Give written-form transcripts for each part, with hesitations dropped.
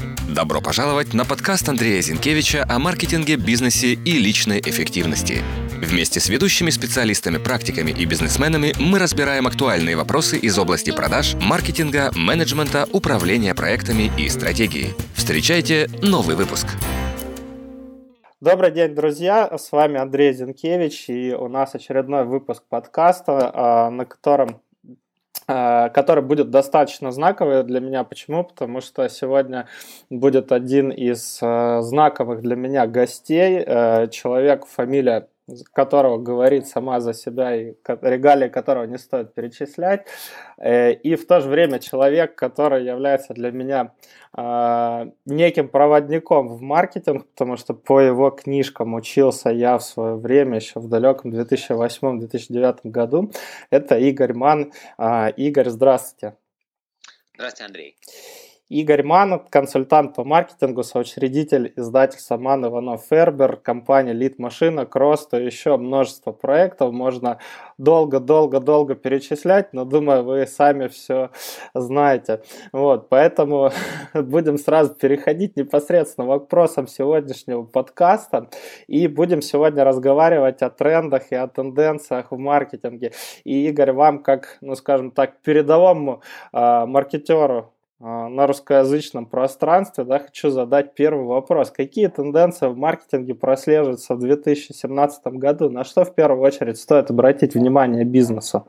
Добро пожаловать на подкаст Андрея Зинкевича о маркетинге, бизнесе и личной эффективности. Вместе с ведущими специалистами, практиками и бизнесменами мы разбираем актуальные вопросы из области продаж, маркетинга, менеджмента, управления проектами и стратегии. Встречайте новый выпуск. Добрый день, друзья! С вами Андрей Зинкевич, и у нас очередной выпуск подкаста, который будет достаточно знаковый для меня. Почему? Потому что сегодня будет один из знаковых для меня гостей, человек, фамилия которого говорит сама за себя и регалии которого не стоит перечислять, и в то же время человек, который является для меня неким проводником в маркетинг, потому что по его книжкам учился я в свое время, еще в далеком 2008-2009 году. Это Игорь Манн. Игорь, здравствуйте. Здравствуйте, Андрей. Игорь Манн, консультант по маркетингу, соучредитель издательства Манн Иванов Фербер, компания Lead Машина, Кросто, еще множество проектов. Можно долго перечислять, но думаю, вы сами все знаете. Поэтому будем сразу переходить непосредственно к вопросам сегодняшнего подкаста. И будем сегодня разговаривать о трендах и о тенденциях в маркетинге. И, Игорь, вам, как, передовому маркетеру на русскоязычном пространстве, хочу задать первый вопрос. Какие тенденции в маркетинге прослеживаются в 2017 году? На что в первую очередь стоит обратить внимание бизнесу?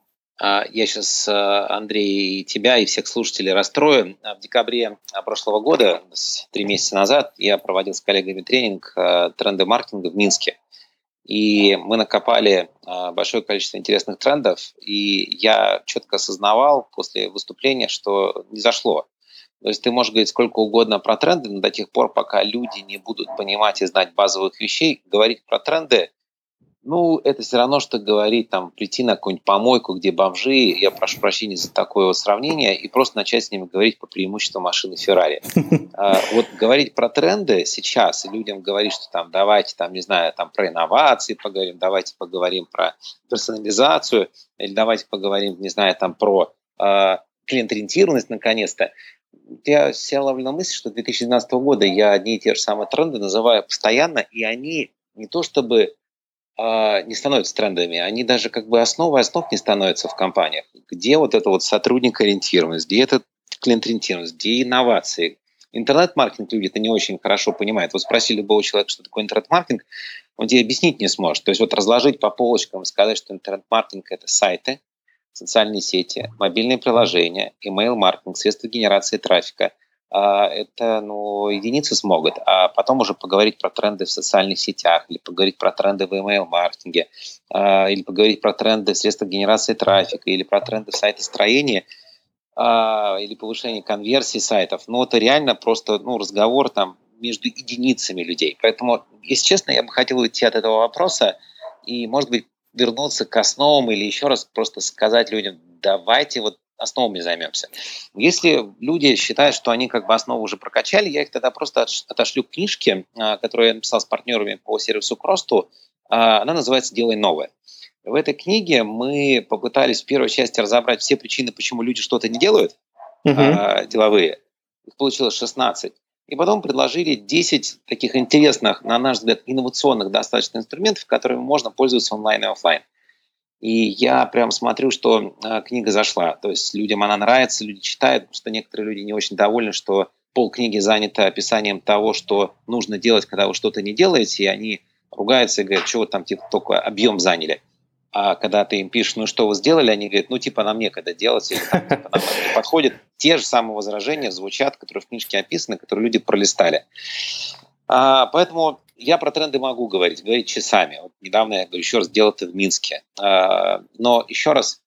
Я сейчас, Андрей, и тебя, и всех слушателей расстрою. В декабре прошлого года, 3 месяца назад, я проводил с коллегами тренинг «Тренды маркетинга» в Минске. И мы накопали большое количество интересных трендов, и я четко осознавал после выступления, что не зашло. То есть ты можешь говорить сколько угодно про тренды, но до тех пор, пока люди не будут понимать и знать базовых вещей, говорить про тренды, это все равно, что говорить, прийти на какую-нибудь помойку, где бомжи, я прошу прощения за такое сравнение, и просто начать с ними говорить по преимуществу машины Феррари. Говорить про тренды сейчас, и людям говорить, что давайте, про инновации поговорим, давайте поговорим про персонализацию, или давайте поговорим, про клиент-ориентированность наконец-то. Я себя ловлю на мысли, что 2012 года я одни и те же самые тренды называю постоянно, и они не то чтобы не становятся трендами, они даже основой основ не становятся в компаниях. Где эта сотрудник-ориентированность, где это клиент-ориентированность, где инновации. Интернет-маркетинг люди это не очень хорошо понимают. Спроси любого человека, что такое интернет-маркетинг, он тебе объяснить не сможет. То есть разложить по полочкам и сказать, что интернет-маркетинг – это сайты, социальные сети, мобильные приложения, email-маркетинг, средства генерации трафика – это единицы смогут, а потом уже поговорить про тренды в социальных сетях, или поговорить про тренды в email-маркетинге, или поговорить про тренды в средствах генерации трафика, или про тренды в сайтостроении, или повышение конверсии сайтов. Это реально просто разговор между единицами людей. Поэтому, если честно, я бы хотел уйти от этого вопроса и, может быть, вернуться к основам или еще раз просто сказать людям, давайте основами займемся. Если люди считают, что они основу уже прокачали, я их тогда просто отошлю к книжке, которую я написал с партнерами по сервису Кросту. Она называется «Делай новое». В этой книге мы попытались в первой части разобрать все причины, почему люди что-то не делают, деловые. Их получилось 16. И потом предложили 10 таких интересных, на наш взгляд, инновационных достаточно инструментов, которыми можно пользоваться онлайн и офлайн. И я прям смотрю, что книга зашла. То есть людям она нравится, люди читают, потому что некоторые люди не очень довольны, что полкниги занято описанием того, что нужно делать, когда вы что-то не делаете, и они ругаются и говорят, что вы только объем заняли. А когда ты им пишешь, что вы сделали, они говорят, нам некогда делать, или нам это не подходит. Те же самые возражения звучат, которые в книжке описаны, которые люди пролистали. Поэтому я про тренды могу говорить часами. Недавно я говорю, еще раз, делал это в Минске. Но еще раз,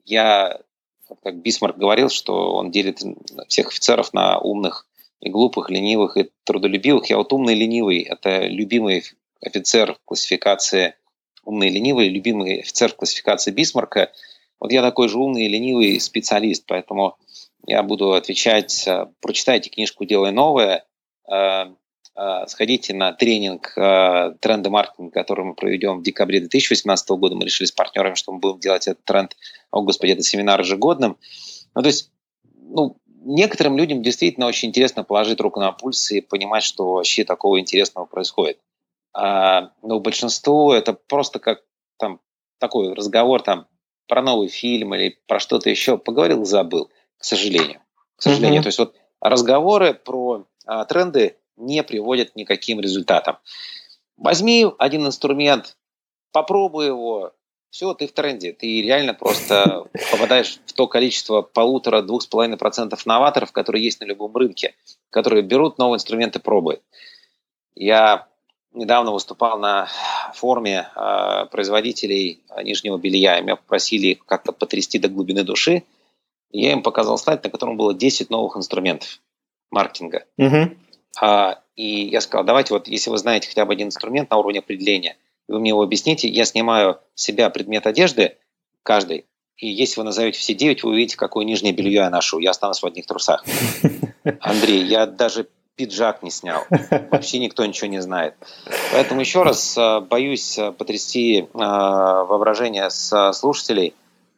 как Бисмарк говорил, что он делит всех офицеров на умных и глупых, ленивых и трудолюбивых. Я умный и ленивый – это любимый офицер в классификации умный и ленивый, любимый офицер в классификации Бисмарка. Я такой же умный и ленивый специалист, поэтому я буду отвечать, прочитайте книжку «Делай новое», сходите на тренинг «Тренды маркетинга», который мы проведем в декабре 2018 года. Мы решили с партнерами, что мы будем делать этот тренд. Это семинар ежегодным. некоторым людям действительно очень интересно положить руку на пульс и понимать, что вообще такого интересного происходит. Но большинству это просто как там такой разговор там про новый фильм или про что-то еще. Поговорил и забыл, к сожалению. К сожалению. То есть вот разговоры про тренды не приводят к никаким результатам. Возьми один инструмент, попробуй его, все, ты в тренде. Ты реально просто попадаешь в то количество 1,5–2,5% новаторов, которые есть на любом рынке, которые берут новые инструменты, пробуют. Я недавно выступал на форуме производителей нижнего белья, и меня попросили их как-то потрясти до глубины души. И я им показал слайд, на котором было 10 новых инструментов маркетинга. И я сказал, давайте вот, если вы знаете хотя бы один инструмент на уровне определения, вы мне его объясните, я снимаю с себя предмет одежды каждый, и если вы назовете все 9, вы увидите, какое нижнее белье я ношу. Я останусь в одних трусах. Андрей, я даже пиджак не снял. Вообще никто ничего не знает. Поэтому еще раз боюсь потрясти воображение слушателей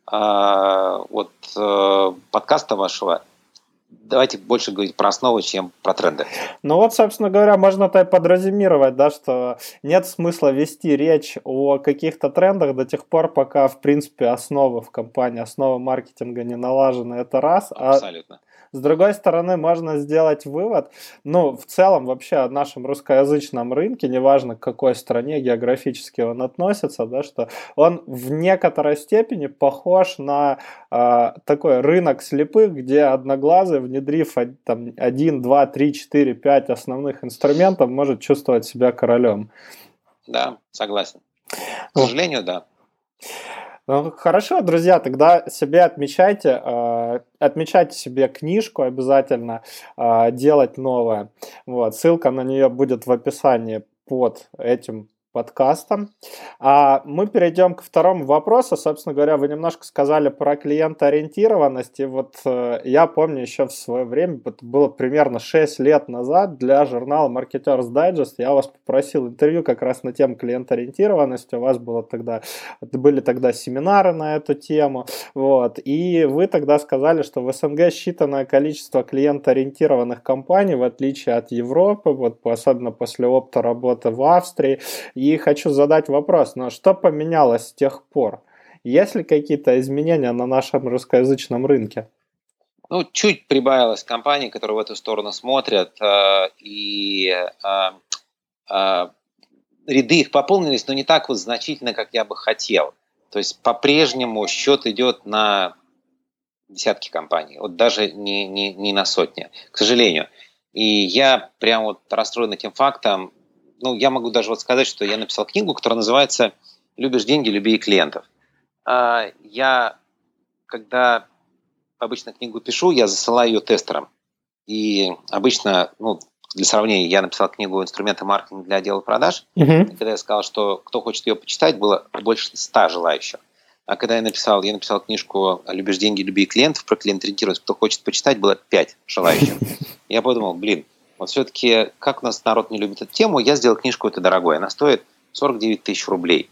подкаста вашего. Давайте больше говорить про основы, чем про тренды. Ну вот, собственно говоря, можно это и подразумировать, да, что нет смысла вести речь о каких-то трендах до тех пор, пока, в принципе, основы в компании, основы маркетинга не налажены. Это раз. Абсолютно. С другой стороны, можно сделать вывод, в целом вообще о нашем русскоязычном рынке, неважно к какой стране географически он относится, да, что он в некоторой степени похож на такой рынок слепых, где одноглазый, внедрив 1, 2, 3, 4, 5 основных инструментов, может чувствовать себя королем. Да, согласен. К сожалению, да. Ну, хорошо, друзья, тогда себе отмечайте себе книжку обязательно «Делать новое». Вот, ссылка на нее будет в описании под этим подкастом. Мы перейдем к второму вопросу. Собственно говоря, вы немножко сказали про клиентоориентированность. И вот я помню еще в свое время, это было примерно 6 лет назад, для журнала Marketers Digest я вас попросил интервью как раз на тему клиентоориентированности. У вас были тогда семинары на эту тему. Вот. И вы тогда сказали, что в СНГ считанное количество клиентоориентированных компаний, в отличие от Европы, особенно после опыта работы в Австрии. И хочу задать вопрос, что поменялось с тех пор? Есть ли какие-то изменения на нашем русскоязычном рынке? Чуть прибавилось компаний, которые в эту сторону смотрят, и ряды их пополнились, но не так значительно, как я бы хотел. То есть по-прежнему счет идет на десятки компаний, даже не на сотни, к сожалению. И я прям расстроен этим фактом. Я могу даже сказать, что я написал книгу, которая называется «Любишь деньги, люби и клиентов». Я, когда обычно книгу пишу, я засылаю ее тестерам. И обычно, для сравнения, я написал книгу «Инструменты маркетинга для отдела продаж». И когда я сказал, что кто хочет ее почитать, было больше 100 желающих. А когда я написал книжку «Любишь деньги, люби и клиентов», про клиент-ориентированность, кто хочет почитать, было 5 желающих. Я подумал, все-таки, как у нас народ не любит эту тему, я сделал книжку, это дорогой. Она стоит 49 тысяч рублей.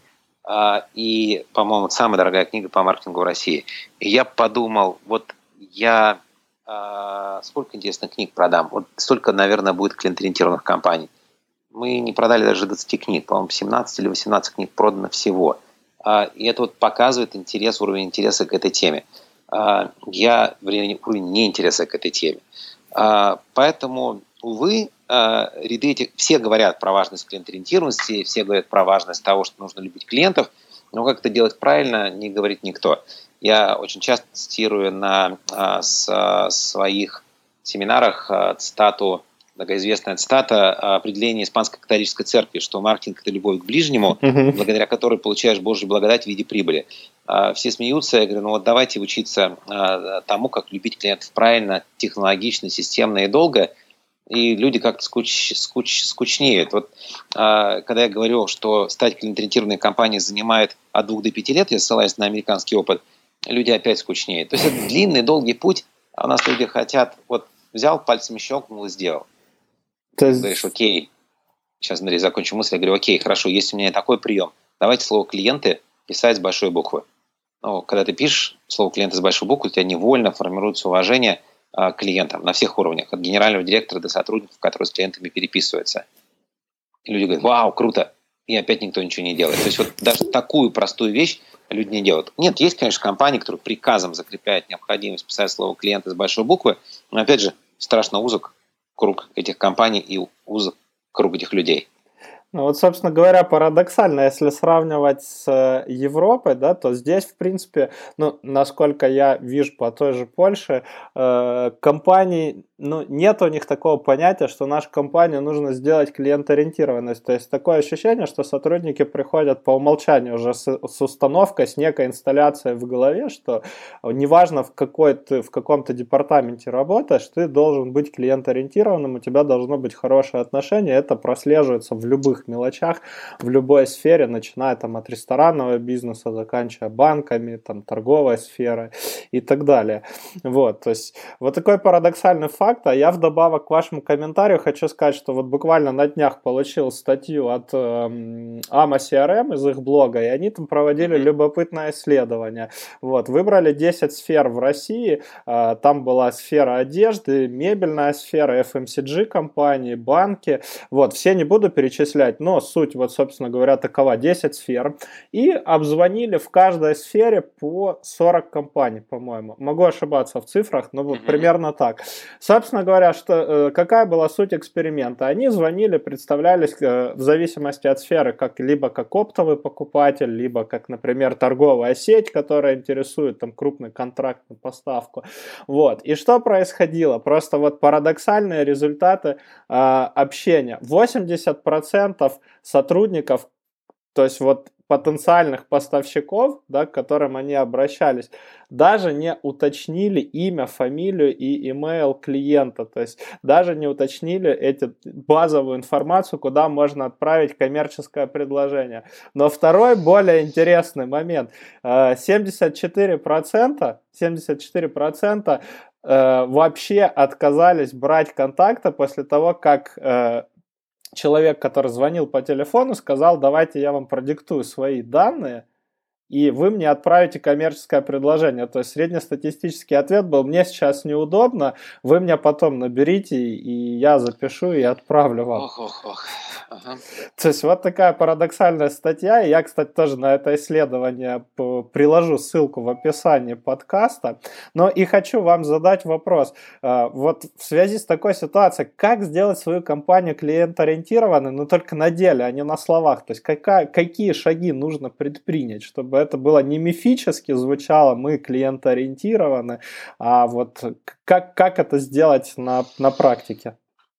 И, по-моему, это самая дорогая книга по маркетингу в России. И я подумал, я сколько интересных книг продам? Столько, наверное, будет клиент-ориентированных компаний. Мы не продали даже 20 книг. По-моему, 17 или 18 книг продано всего. И это показывает уровень интереса к этой теме. Уровень неинтереса к этой теме. Поэтому, увы, ряды этих... Все говорят про важность клиент-ориентированности, все говорят про важность того, что нужно любить клиентов, но как это делать правильно, не говорит никто. Я очень часто цитирую на своих семинарах такая известная цитата определения Испанской католической церкви, что маркетинг – это любовь к ближнему, благодаря которой получаешь Божью благодать в виде прибыли. Все смеются, я говорю, давайте учиться тому, как любить клиентов правильно, технологично, системно и долго, и люди как-то скучнеют. Когда я говорю, что стать клиент-ориентированной компанией занимает от 2 до 5 лет, я ссылаюсь на американский опыт, люди опять скучнеют. То есть это длинный, долгий путь, а у нас люди хотят, взял, пальцем щелкнул и сделал. Ты говоришь, окей, сейчас, Андрей, закончу мысль, я говорю, окей, хорошо, есть у меня такой прием, давайте слово «клиенты» писать с большой буквы. Когда ты пишешь слово «клиенты» с большой буквы, у тебя невольно формируется уважение клиентам на всех уровнях, от генерального директора до сотрудников, которые с клиентами переписываются. И люди говорят: вау, круто, и опять никто ничего не делает. То есть вот даже такую простую вещь люди не делают. Нет, есть, конечно, компании, которые приказом закрепляют необходимость писать слово «клиент» с большой буквы, но, опять же, страшно узок круг этих компаний и узок круг этих людей. Ну вот, собственно говоря, парадоксально, если сравнивать с Европой, да, то здесь, в принципе, ну, насколько я вижу по той же Польше, компаний, ну, нет у них такого понятия, что нашу компанию нужно сделать клиент-ориентированность. То есть такое ощущение, что сотрудники приходят по умолчанию уже с установкой, с некой инсталляцией в голове, что неважно, в каком-то департаменте работаешь, ты должен быть клиент-ориентированным, у тебя должно быть хорошее отношение, это прослеживается в любых мелочах, в любой сфере, начиная там от ресторанного бизнеса, заканчивая банками, там торговой сферой и так далее. Вот, то есть вот такой парадоксальный факт, а я вдобавок к вашему комментарию хочу сказать, что вот буквально на днях получил статью от AMA CRM из их блога, и они там проводили любопытное исследование. Вот, выбрали 10 сфер в России, там была сфера одежды, мебельная сфера, FMCG компании, банки, вот, все не буду перечислять, но суть, вот, собственно говоря, такова: 10 сфер, и обзвонили в каждой сфере по 40 компаний, по-моему. Могу ошибаться в цифрах, но вот примерно так. Собственно говоря, какая была суть эксперимента? Они звонили, представлялись в зависимости от сферы, либо как оптовый покупатель, либо как, например, торговая сеть, которая интересует там крупный контракт на поставку. Вот. И что происходило? Просто вот парадоксальные результаты общения. 80% сотрудников, то есть вот потенциальных поставщиков, да, к которым они обращались, даже не уточнили имя, фамилию и имейл клиента, то есть даже не уточнили базовую информацию, куда можно отправить коммерческое предложение. Но второй, более интересный момент: 74% вообще отказались брать контакты после того, как человек, который звонил по телефону, сказал: давайте я вам продиктую свои данные, и вы мне отправите коммерческое предложение. То есть среднестатистический ответ был: мне сейчас неудобно, вы меня потом наберите, и я запишу и отправлю вам. Ага. То есть вот такая парадоксальная статья. И я, кстати, тоже на это исследование приложу ссылку в описании подкаста. Но и хочу вам задать вопрос. Вот в связи с такой ситуацией, как сделать свою компанию клиент-ориентированной, но только на деле, а не на словах? То есть какие шаги нужно предпринять, чтобы это было не мифически звучало: мы клиент-ориентированы, а вот как это сделать на практике?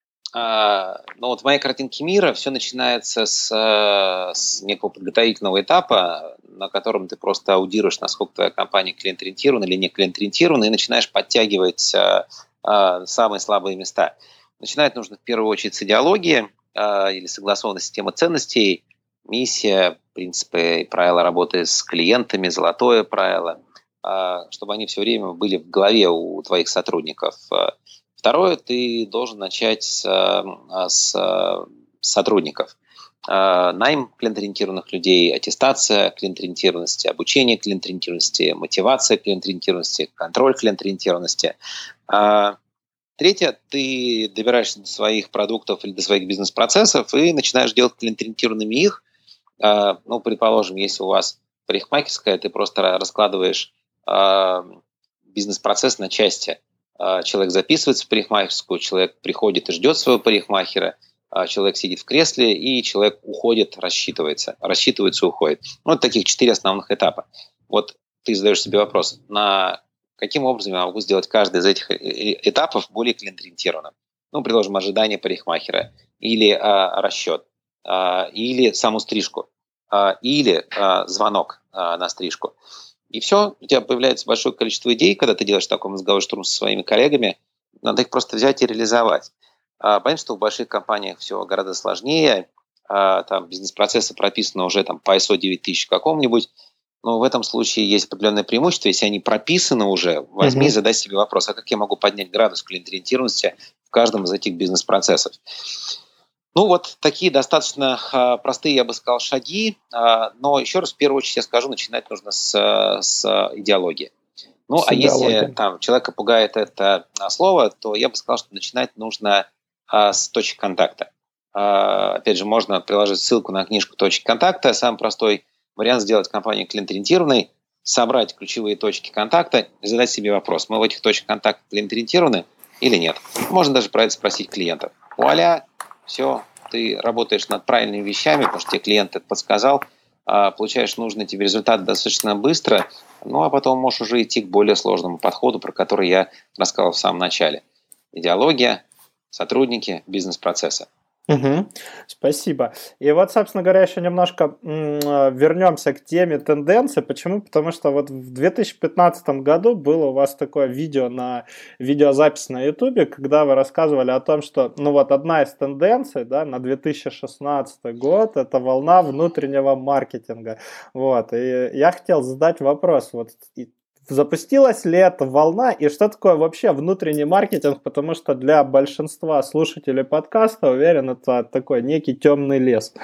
Ну вот в моей картинке мира все начинается с некого подготовительного этапа, на котором ты просто аудируешь, насколько твоя компания клиент-ориентирована или не клиент-ориентирована, и начинаешь подтягивать самые слабые места. Начинать нужно в первую очередь с идеологии или согласованной системы ценностей, миссия, принципы и правила работы с клиентами, золотое правило, чтобы они все время были в голове у твоих сотрудников. Второе, ты должен начать с сотрудников. Найм клиент-ориентированных людей, аттестация клиент-ориентированности, обучение клиент-ориентированности, мотивация клиент-ориентированности, контроль клиент-ориентированности. Третье, ты добираешься до своих продуктов или до своих бизнес-процессов и начинаешь делать клиент-ориентированными их. Ну, предположим, если у вас парикмахерская, ты просто раскладываешь бизнес-процесс на части. Человек записывается в парикмахерскую, человек приходит и ждет своего парикмахера, человек сидит в кресле, и человек уходит, рассчитывается и уходит. Вот таких 4 основных этапа. Вот ты задаешь себе вопрос: каким образом я могу сделать каждый из этих этапов более клиент-ориентированным? Ну, предложим, ожидание парикмахера, или расчет, или саму стрижку, или звонок на стрижку. И все, у тебя появляется большое количество идей, когда ты делаешь такой мозговой штурм со своими коллегами, надо их просто взять и реализовать. Понятно, что в больших компаниях все гораздо сложнее, там бизнес-процессы прописаны уже там, по ISO 9000 какому-нибудь, но в этом случае есть определенное преимущество. Если они прописаны уже, возьми и задай себе вопрос: а как я могу поднять градус клиент-ориентированности в каждом из этих бизнес-процессов? Ну, вот такие достаточно простые, я бы сказал, шаги. Но еще раз, в первую очередь, я скажу, начинать нужно с идеологии. Ну, с а если идеологией. там человека пугает это слово, то я бы сказал, что начинать нужно с точки контакта. Опять же, можно приложить ссылку на книжку «Точки контакта». Самый простой вариант сделать компанию клиент-ориентированной, собрать ключевые точки контакта и задать себе вопрос, мы в этих точках контакта клиент-ориентированы или нет. Можно даже про это спросить клиентов. Вуаля, все, ты работаешь над правильными вещами, потому что тебе клиент это подсказал, получаешь нужный тебе результат достаточно быстро, ну а потом можешь уже идти к более сложному подходу, про который я рассказал в самом начале. Идеология, сотрудники, бизнес-процессы. Мгм. Спасибо. И вот, собственно говоря, еще немножко вернемся к теме тенденций. Почему? Потому что вот в 2015 году было у вас такое видео на видеозапись на Ютубе, когда вы рассказывали о том, что ну вот одна из тенденций, да, на 2016 год это волна внутреннего маркетинга. Вот. И я хотел задать вопрос. Вот запустилась ли эта волна и что такое вообще внутренний маркетинг, потому что для большинства слушателей подкаста, уверен, это такой некий темный лес.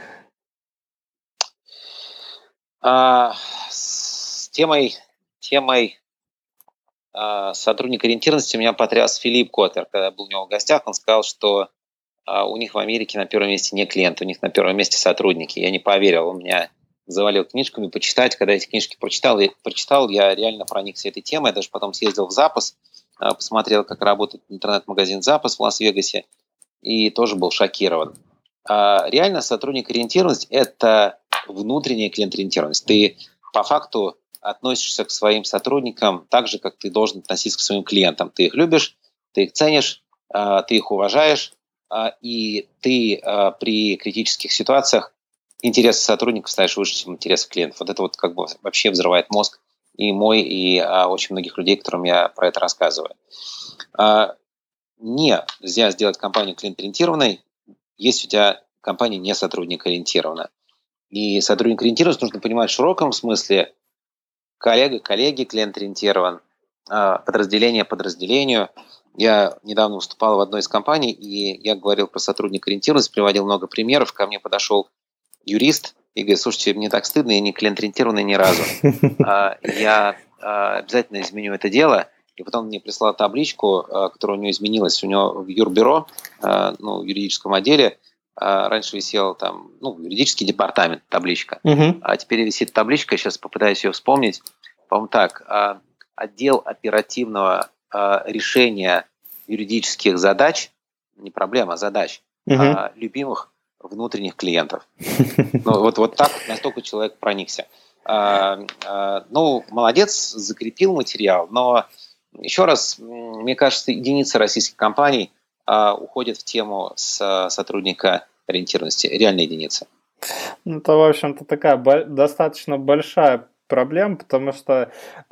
С темой сотрудника ориентированности меня потряс Филипп Котлер, когда я был у него в гостях, он сказал, что у них в Америке на первом месте не клиенты, у них на первом месте сотрудники. Я не поверил, он меня завалил книжками почитать. Когда эти книжки прочитал, я реально проникся этой темой. Я даже потом съездил в Запас, посмотрел, как работает интернет-магазин Запас в Лас-Вегасе, и тоже был шокирован. Реально сотрудник-ориентированность – это внутренняя клиент-ориентированность. Ты по факту относишься к своим сотрудникам так же, как ты должен относиться к своим клиентам. Ты их любишь, ты их ценишь, ты их уважаешь, и ты при критических ситуациях интересы сотрудников ставишь выше, чем интересы клиентов. Вот это вот как бы вообще взрывает мозг и мой, и очень многих людей, которым я про это рассказываю. Нельзя сделать компанию клиент-ориентированной, если у тебя компания не сотрудник-ориентирована. И сотрудник-ориентированность нужно понимать в широком смысле. Коллега коллеге клиент-ориентирован, подразделение подразделению. Я недавно выступал в одной из компаний, и я говорил про сотрудник-ориентированность, приводил много примеров. Ко мне подошел юрист и говорит, слушайте, мне так стыдно, я не клиент-ориентированный ни разу. Я обязательно изменю это дело. И потом мне прислал табличку, которая у него изменилась. У него в юрбюро, в юридическом отделе, раньше висел там, юридический департамент, табличка. А теперь висит табличка, сейчас попытаюсь ее вспомнить. По-моему, так, отдел оперативного решения юридических задач, не проблем, а задач, любимых внутренних клиентов. Вот так, настолько человек проникся. Молодец, закрепил материал, но еще раз, мне кажется, единицы российских компаний уходят в тему с сотрудника ориентированности, реальные единицы. Это, в общем-то, такая достаточно большая проблема, потому что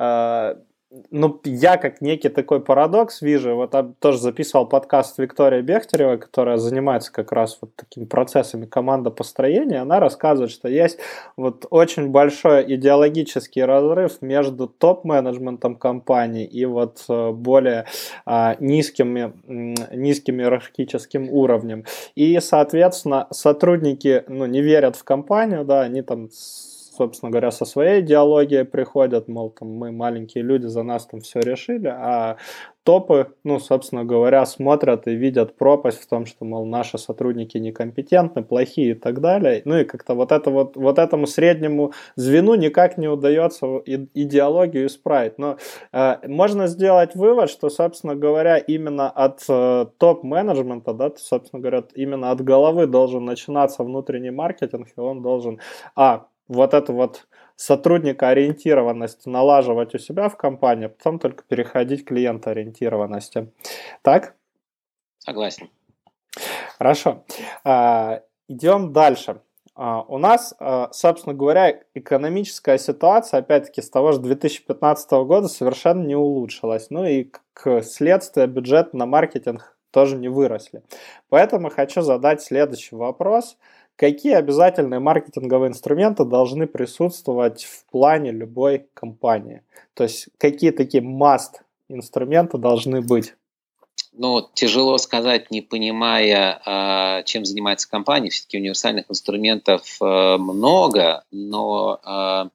я как некий такой парадокс вижу, вот тоже записывал подкаст Виктория Бехтерева, которая занимается как раз вот такими процессами командопостроения, она рассказывает, что есть вот очень большой идеологический разрыв между топ-менеджментом компании и вот более низким иерархическим уровнем. И, соответственно, сотрудники не верят в компанию, да, они там, собственно говоря, со своей идеологией приходят, мол, там, мы маленькие люди, за нас там все решили, а топы, собственно говоря, смотрят и видят пропасть в том, что, мол, наши сотрудники некомпетентны, плохие и так далее. И как-то вот этому среднему звену никак не удается идеологию исправить. Но можно сделать вывод, что, собственно говоря, именно от топ-менеджмента, да, собственно говоря, именно от головы должен начинаться внутренний маркетинг, и он должен, вот эту вот сотрудникоориентированность налаживать у себя в компании, а потом только переходить к клиентоориентированности. Так? Согласен. Хорошо. Идем дальше. У нас, собственно говоря, экономическая ситуация, опять-таки, с того же 2015 года совершенно не улучшилась. И к следствию бюджет на маркетинг тоже не выросли. Поэтому хочу задать следующий вопрос. Какие обязательные маркетинговые инструменты должны присутствовать в плане любой компании? То есть какие такие must инструменты должны быть? Тяжело сказать, не понимая, чем занимается компания. Все-таки универсальных инструментов много, но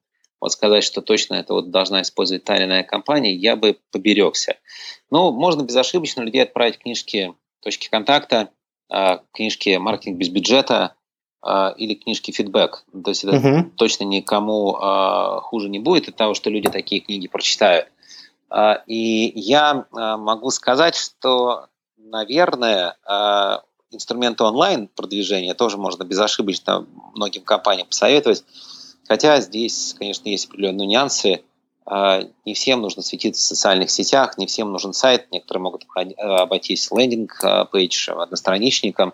вот сказать, что точно это вот должна использовать та или иная компания, я бы поберегся. Ну, можно безошибочно людей отправить книжки «Точки контакта», книжки «Маркетинг без бюджета», или книжки «Фидбэк». То есть это Мгм. точно никому хуже не будет от того, что люди такие книги прочитают. И я могу сказать, что, наверное, инструменты онлайн-продвижения тоже можно безошибочно многим компаниям посоветовать. Хотя здесь, конечно, есть определенные нюансы. Не всем нужно светиться в социальных сетях, не всем нужен сайт. Некоторые могут обойтись лендинг-пейдж, одностраничником.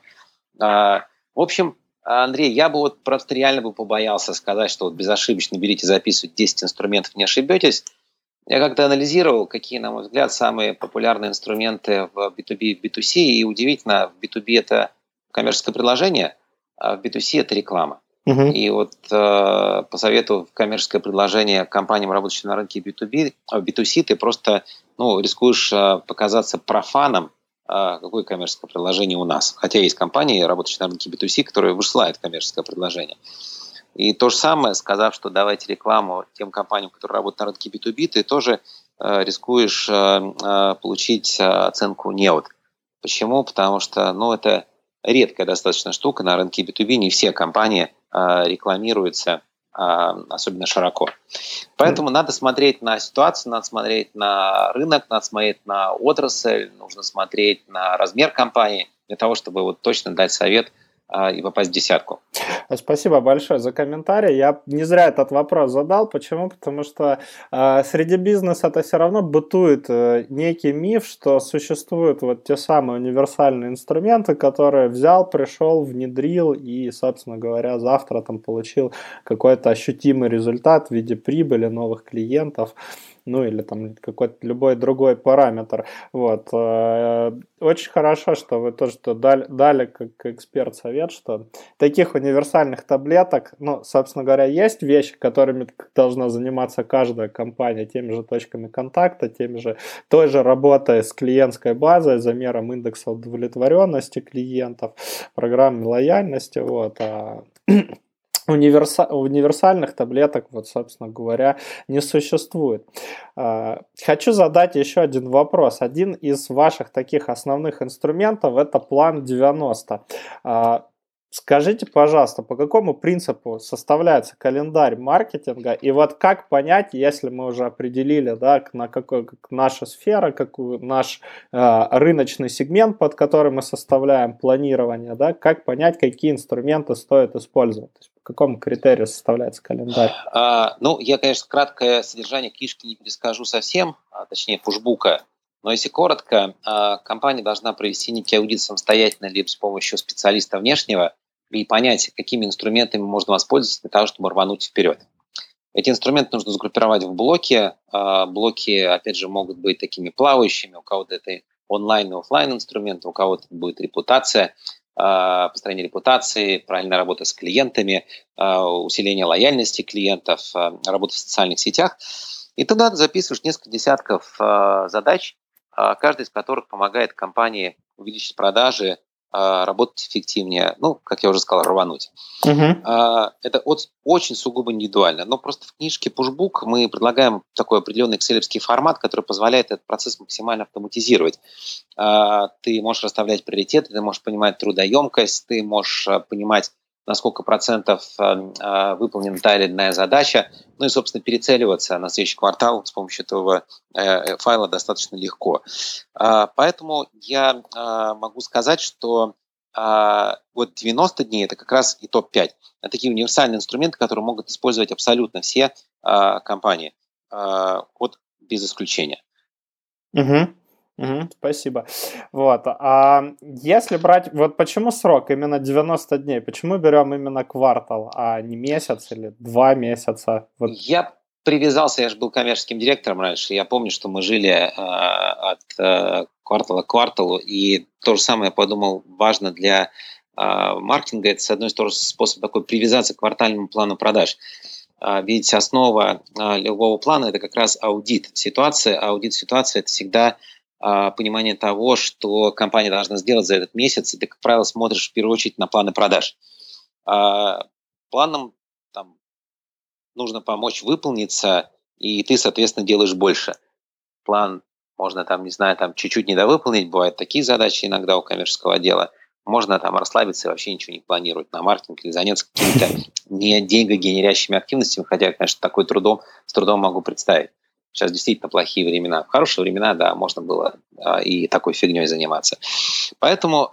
В общем, Андрей, я бы вот просто реально бы побоялся сказать, что вот безошибочно берите, записывать 10 инструментов, не ошибетесь. Я как-то анализировал, какие, на мой взгляд, самые популярные инструменты в B2B и в B2C, и удивительно, в B2B это коммерческое предложение, а в B2C это реклама. Мгм. И вот посоветую коммерческое предложение компаниям, работающим на рынке B2B, в B2C ты просто рискуешь показаться профаном, какое коммерческое предложение у нас. Хотя есть компании, работающие на рынке B2C, которые высылают коммерческое предложение. И то же самое, сказав, что давайте рекламу тем компаниям, которые работают на рынке B2B, ты тоже рискуешь получить оценку «неуд». Почему? Потому что это редкая достаточно штука на рынке B2B. Не все компании рекламируются особенно широко. Поэтому надо смотреть на ситуацию, надо смотреть на рынок, надо смотреть на отрасль, нужно смотреть на размер компании для того, чтобы вот точно дать совет и попасть в десятку. Спасибо большое за комментарий. Я не зря этот вопрос задал. Почему? Потому что среди бизнеса это все равно бытует некий миф, что существуют вот те самые универсальные инструменты, которые взял, пришел, внедрил и, собственно говоря, завтра там получил какой-то ощутимый результат в виде прибыли, новых клиентов, или там какой-то любой другой параметр. Вот. Очень хорошо, что вы тоже дали как эксперт совет, что таких универсальных таблеток, собственно говоря, есть вещи, которыми должна заниматься каждая компания, теми же точками контакта, той же работой с клиентской базой, замером индекса удовлетворенности клиентов, программой лояльности, вот, универсальных таблеток, вот, собственно говоря, не существует. Хочу задать еще один вопрос. Один из ваших таких основных инструментов – это план 90. Скажите, пожалуйста, по какому принципу составляется календарь маркетинга, и вот как понять, если мы уже определили, да, как наша сфера, какой наш рыночный сегмент, под который мы составляем планирование, да, как понять, какие инструменты стоит использовать? То есть, по какому критерию составляется календарь? Я, конечно, краткое содержание книжки не перескажу совсем, точнее, пушбука. Но если коротко, компания должна провести некий аудит самостоятельно, либо с помощью специалиста внешнего, и понять, какими инструментами можно воспользоваться для того, чтобы рвануть вперед. Эти инструменты нужно сгруппировать в блоки. Блоки, опять же, могут быть такими плавающими. У кого-то это онлайн и офлайн инструменты, у кого-то будет репутация, построение репутации, правильная работа с клиентами, усиление лояльности клиентов, работа в социальных сетях. И туда ты записываешь несколько десятков задач, каждая из которых помогает компании увеличить продажи, работать эффективнее, как я уже сказал, рвануть. Мгм. Это очень сугубо индивидуально. Но просто в книжке Pushbook мы предлагаем такой определенный экселевский формат, который позволяет этот процесс максимально автоматизировать. Ты можешь расставлять приоритеты, ты можешь понимать трудоемкость, ты можешь понимать, на сколько процентов выполнена та или иная задача, и, собственно, перецеливаться на следующий квартал с помощью этого файла достаточно легко. Поэтому я могу сказать, что вот 90 дней – это как раз и топ-5. Это такие универсальные инструменты, которые могут использовать абсолютно все компании, без исключения. Мгм. Мгм. Спасибо. Вот. А если брать, вот почему срок именно 90 дней? Почему берем именно квартал, а не месяц или 2 месяца? Вот. Я привязался, я же был коммерческим директором раньше. Я помню, что мы жили от квартала к кварталу, и то же самое я подумал, важно для маркетинга. Это, с одной стороны, способ такой привязаться к квартальному плану продаж. Ведь основа любого плана – это как раз аудит ситуации. Аудит ситуации – это всегда понимание того, что компания должна сделать за этот месяц, и ты, как правило, смотришь в первую очередь на планы продаж. Планом нужно помочь выполниться, и ты, соответственно, делаешь больше. План можно там, не знаю, там чуть-чуть недовыполнить, бывают такие задачи иногда у коммерческого отдела. Можно там расслабиться и вообще ничего не планировать на маркетинг или заняться какими-то не деньгогенерящими активностями, хотя, конечно, с трудом могу представить. Сейчас действительно плохие времена. В хорошие времена, да, можно было и такой фигней заниматься. Поэтому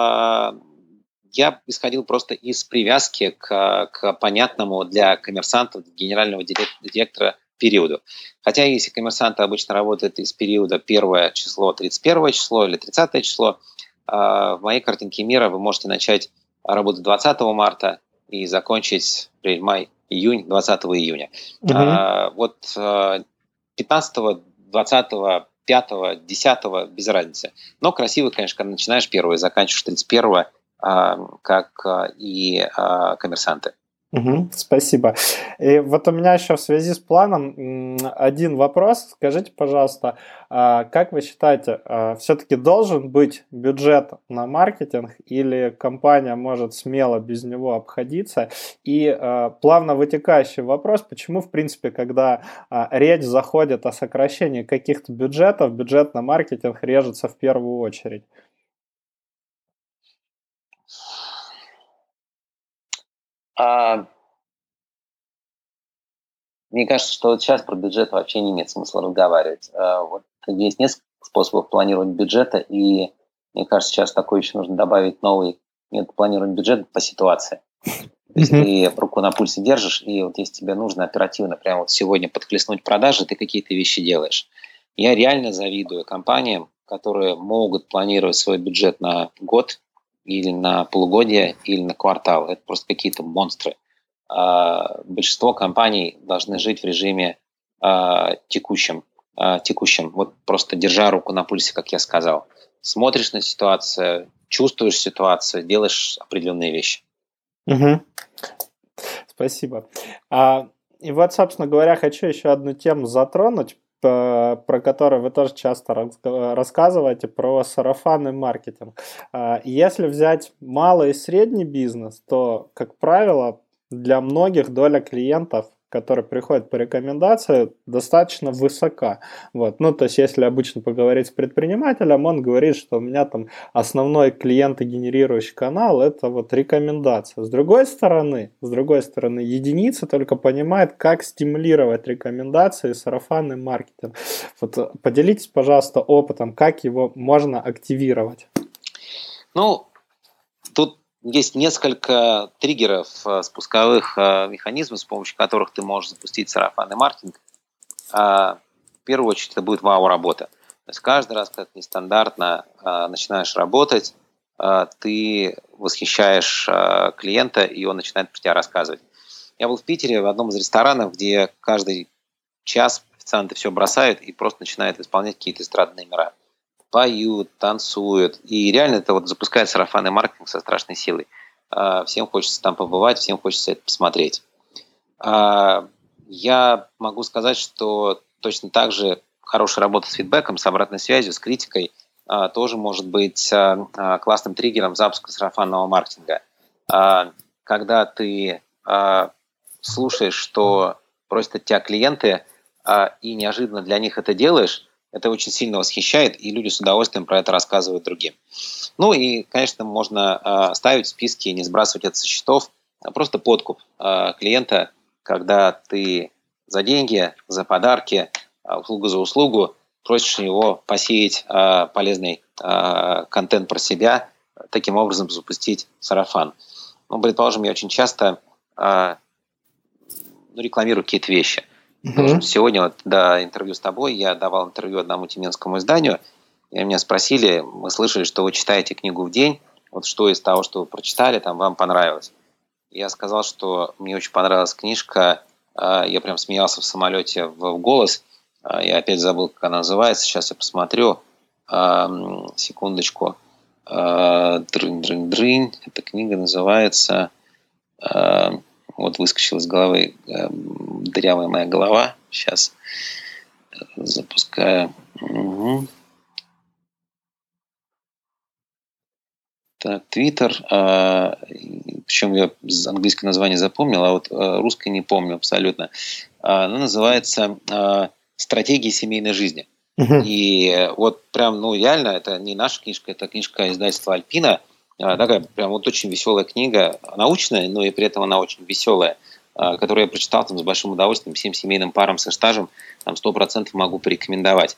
я исходил просто из привязки к понятному для коммерсантов, генерального директора периоду. Хотя если коммерсанты обычно работают из периода 1 число, 31 число или 30 число, в моей картинке мира вы можете начать работать 20 марта и закончить май-июнь 20 июня. Вот 15, 20, 5, 10 без разницы. Но красиво, конечно, когда начинаешь 1 и заканчиваешь 31, как и коммерсанты. Спасибо. И вот у меня еще в связи с планом один вопрос. Скажите, пожалуйста, как вы считаете, все-таки должен быть бюджет на маркетинг или компания может смело без него обходиться? И плавно вытекающий вопрос, почему, в принципе, когда речь заходит о сокращении каких-то бюджетов, бюджет на маркетинг режется в первую очередь? Мне кажется, что вот сейчас про бюджет вообще не имеет смысла разговаривать. Вот есть несколько способов планирования бюджета, и мне кажется, сейчас такой еще нужно добавить новый метод планирования бюджета по ситуации. То есть ты руку на пульсе держишь, и вот если тебе нужно оперативно прямо вот сегодня подхлестнуть продажи, ты какие-то вещи делаешь. Я реально завидую компаниям, которые могут планировать свой бюджет на год или на полугодие, или на квартал. Это просто какие-то монстры. Большинство компаний должны жить в режиме текущем. Вот просто держа руку на пульсе, как я сказал. Смотришь на ситуацию, чувствуешь ситуацию, делаешь определенные вещи. Спасибо. И вот, собственно говоря, хочу еще одну тему затронуть, про которую вы тоже часто рассказываете, про сарафанный маркетинг. Если взять малый и средний бизнес, то, как правило, для многих доля клиентов, которые приходят по рекомендации, достаточно высока. Вот. Ну, то есть, если обычно поговорить с предпринимателем, он говорит, что у меня там основной клиентогенерирующий канал – это вот рекомендация. С другой стороны, единицы только понимают, как стимулировать рекомендации и сарафанный маркетинг. Вот поделитесь, пожалуйста, опытом, как его можно активировать. Ну, тут есть несколько триггеров, спусковых механизмов, с помощью которых ты можешь запустить сарафанный маркетинг. В первую очередь это будет вау-работа. То есть каждый раз, когда ты нестандартно начинаешь работать, ты восхищаешь клиента, и он начинает про тебя рассказывать. Я был в Питере в одном из ресторанов, где каждый час официанты все бросают и просто начинают исполнять какие-то эстрадные номера. Поют, танцуют. И реально это вот запускает сарафанный маркетинг со страшной силой. Всем хочется там побывать, всем хочется это посмотреть. Я могу сказать, что точно так же хорошая работа с фидбэком, с обратной связью, с критикой тоже может быть классным триггером запуска сарафанного маркетинга. Когда ты слушаешь, что просят от тебя клиенты, и неожиданно для них это делаешь, это очень сильно восхищает, и люди с удовольствием про это рассказывают другим. Ну и, конечно, можно ставить в списки и не сбрасывать это со счетов, а просто подкуп клиента, когда ты за деньги, за подарки, услугу за услугу просишь его посеять полезный контент про себя, таким образом запустить сарафан. Ну, предположим, я очень часто рекламирую какие-то вещи. Сегодня вот до интервью с тобой я давал интервью одному тюменскому изданию, и меня спросили, мы слышали, что вы читаете книгу в день, вот что из того, что вы прочитали, там вам понравилось. Я сказал, что мне очень понравилась книжка, я прям смеялся в самолете в голос, я опять забыл, как она называется, сейчас я посмотрю, секундочку. Дрынь-дрынь-дрынь, эта книга называется... Вот выскочила из головы дырявая моя голова. Сейчас запускаю. Так, Твиттер, причем я английское название запомнил, а вот русское не помню абсолютно. Она называется «Стратегии семейной жизни». И вот прям, реально, это не наша книжка, это книжка издательства «Альпина». Такая прям вот очень веселая книга, научная, но и при этом она очень веселая, которую я прочитал там с большим удовольствием, всем семейным парам со стажем, там 100% могу порекомендовать.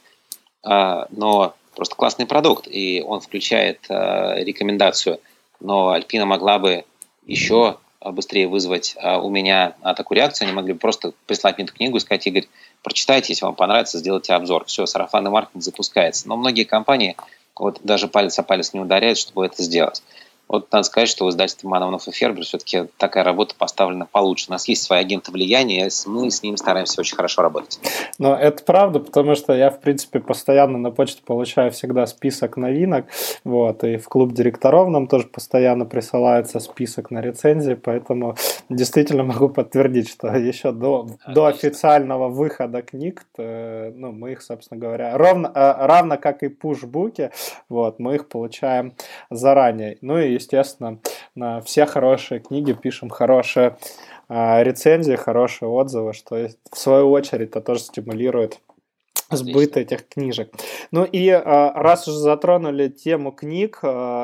Но просто классный продукт, и он включает рекомендацию. Но Альпина могла бы еще быстрее вызвать у меня такую реакцию. Они могли бы просто прислать мне эту книгу и сказать: Игорь, прочитайте, если вам понравится, сделайте обзор. Все, сарафанный маркетинг запускается. Но многие компании вот даже палец о палец не ударяют, чтобы это сделать. Вот надо сказать, что в издательстве Манованов и Фербер все-таки такая работа поставлена получше. У нас есть свои агенты влияния, и мы с ними стараемся очень хорошо работать. Но это правда, потому что я, в принципе, постоянно на почту получаю всегда список новинок, вот, и в клуб директоров нам тоже постоянно присылается список на рецензии, поэтому действительно могу подтвердить, что еще до официального выхода книг, мы их, собственно говоря, равно как и пуш-буки, вот, мы их получаем заранее. Ну и, естественно, на все хорошие книги пишем хорошие рецензии, хорошие отзывы, что в свою очередь это тоже стимулирует сбыт этих книжек. Ну и раз уже затронули тему книг,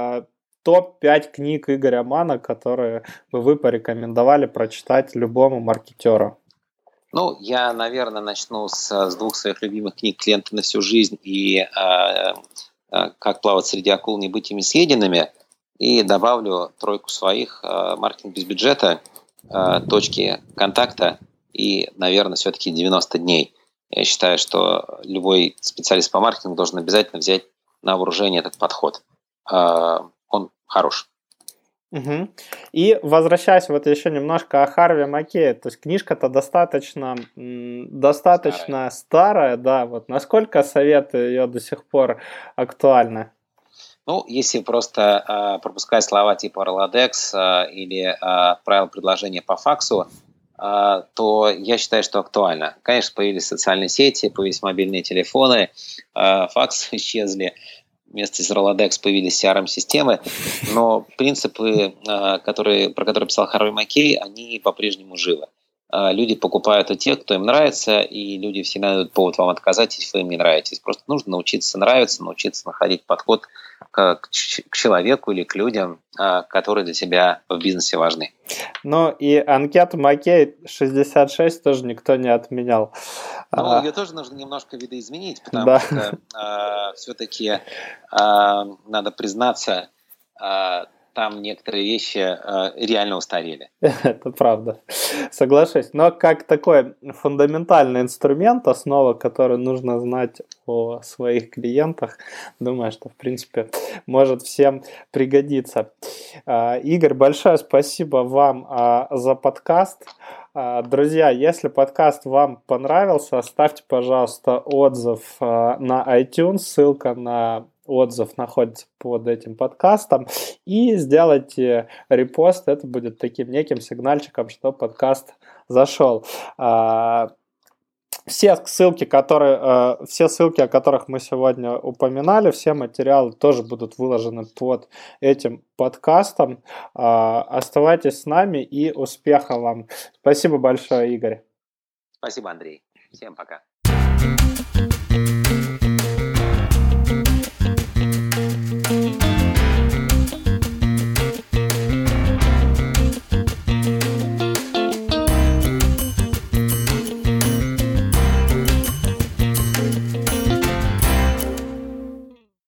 топ-5 книг Игоря Мана, которые бы вы порекомендовали прочитать любому маркетеру. Я, наверное, начну с двух своих любимых книг «Клиенты на всю жизнь» и «Как плавать среди акул, не быть ими съеденными». И добавлю тройку своих: «Маркетинг без бюджета», «Точки контакта» и, наверное, все-таки «90 дней». Я считаю, что любой специалист по маркетингу должен обязательно взять на вооружение этот подход. Он хорош. Угу. И возвращаясь вот еще немножко о Харви Маккее, то есть книжка-то достаточно старая, да, вот насколько советы ее до сих пор актуальны? Если просто пропускать слова типа Rolodex или правила предложения по факсу, то я считаю, что актуально. Конечно, появились социальные сети, появились мобильные телефоны, факсы исчезли, вместе с Rolodex появились CRM-системы, но принципы, про которые писал Харви Маккей, они по-прежнему живы. Люди покупают у тех, кто им нравится, и люди всегда найдут повод вам отказать, если вы им не нравитесь. Просто нужно научиться нравиться, научиться находить подход к человеку или к людям, которые для тебя в бизнесе важны. И анкету Маккей 66 тоже никто не отменял. Ее тоже нужно немножко видоизменить, потому что все-таки надо признаться, там некоторые вещи реально устарели. Это правда, соглашусь. Но как такой фундаментальный инструмент, основа, которую нужно знать о своих клиентах, думаю, что, в принципе, может всем пригодиться. Игорь, большое спасибо вам за подкаст. Друзья, если подкаст вам понравился, оставьте, пожалуйста, отзыв на iTunes, ссылка на отзыв находится под этим подкастом, и сделайте репост, это будет таким неким сигнальчиком, что подкаст зашел. Все ссылки, о которых мы сегодня упоминали, все материалы тоже будут выложены под этим подкастом. Оставайтесь с нами и успехов вам. Спасибо большое, Игорь. Спасибо, Андрей. Всем пока.